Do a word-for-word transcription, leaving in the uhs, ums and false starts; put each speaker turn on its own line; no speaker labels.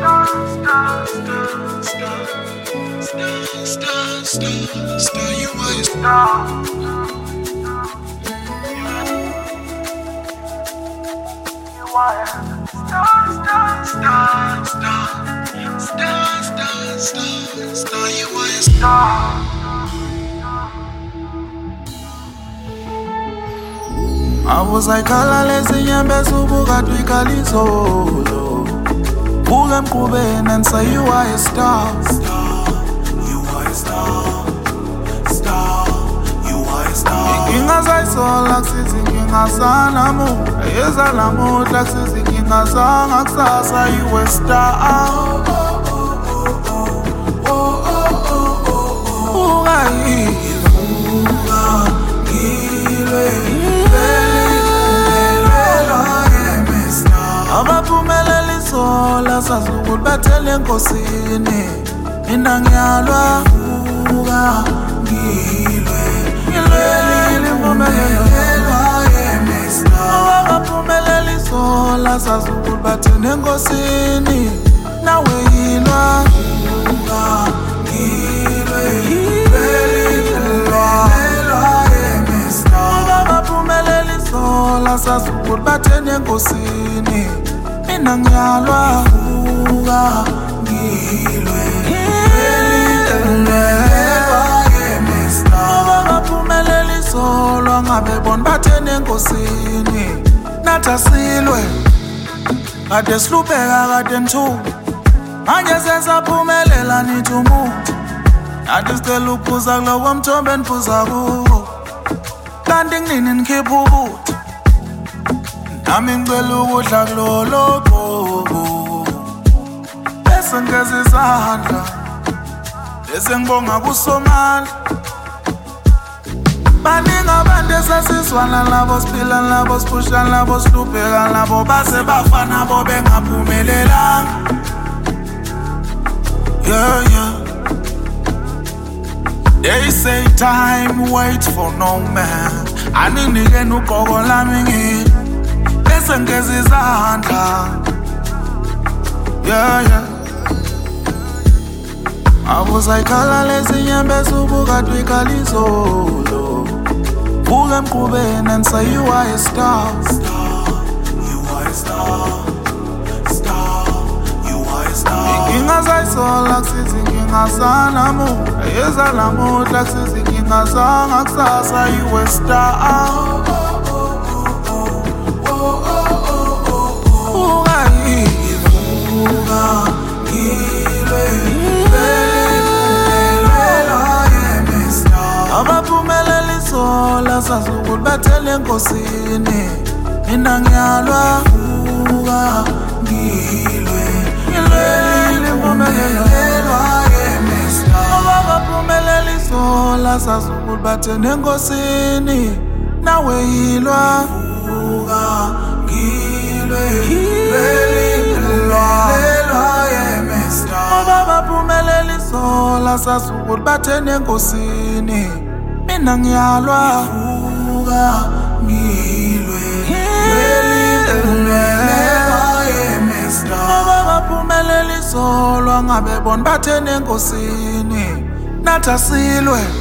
Star, star, star, star, star, star, star, you are a star. You are a star, star, star, star, star, star, star, star, you are a star. Awuzayikhala lezinyembe subuka twikalizolo Buke emqubeni and say you are a star. Star, you are a star. Star, you are a star. Inkinga zayisola kusiza inkinga zanamuhla ezanamuhla kusiza inkinga zangakusasa you a star. Abaphumeleli sola sazukuthi bathele enkosini mina ngiyalwa uka ngilwe ngilweli impumelelo yemesta abaphumeleli sola sazukuthi bathele enkosini nawe yilwa uka ngilwe ngilweli yemesta abaphumeleli sola sazukuthi bathele enkosini mina ngiyalwa uka ngilwe ngilwe yemesta abaphumeleli solo ngabe bona bathene enkosini nathi asilwe kade sihlupeka kade nthuka manje sesaphumelela nithi umuthi nathi sicela ukuphuza kulowo mthombo eniphuza kuwo kanti kunini nikhipha ubuthi nami ngicela ukudla kulolo bhoko bese ngeze izandla bese ngibonga kusomandla baningi abantu esasizwana labo siphila labo siphusha labo sihlupeka labo base bafa nabo bengaphumelelanga yeah yeah they say time waits for no man aninike ugqoko lami ngini bese ngeze izandla yeah yeah awuzayikhala lezinyembe subuka twikalizolo buke emqubeni and say you are a star. Star, you are a star. Star, you are a star. Inkinga zayisola kusiza inkinga zanamuhla ezanamuhla kusiza inkinga zangakusasa you a star. Abaphumeleli sola sazukuthi bathele enkosini mina ngiyalwa uka ngilwe ngilweli impumelelo yemesta abaphumeleli sola sazukuthi bathele enkosini nawe yilwa uka ngilwe ngilweli impumelelo yemesta abaphumeleli sola sazukuthi bathele enkosini mina ngiyalwa uka ngilwe ngilweli impumelelo yemesta abaphumeleli solo ngabe bona bathele enkosini nathi asilwe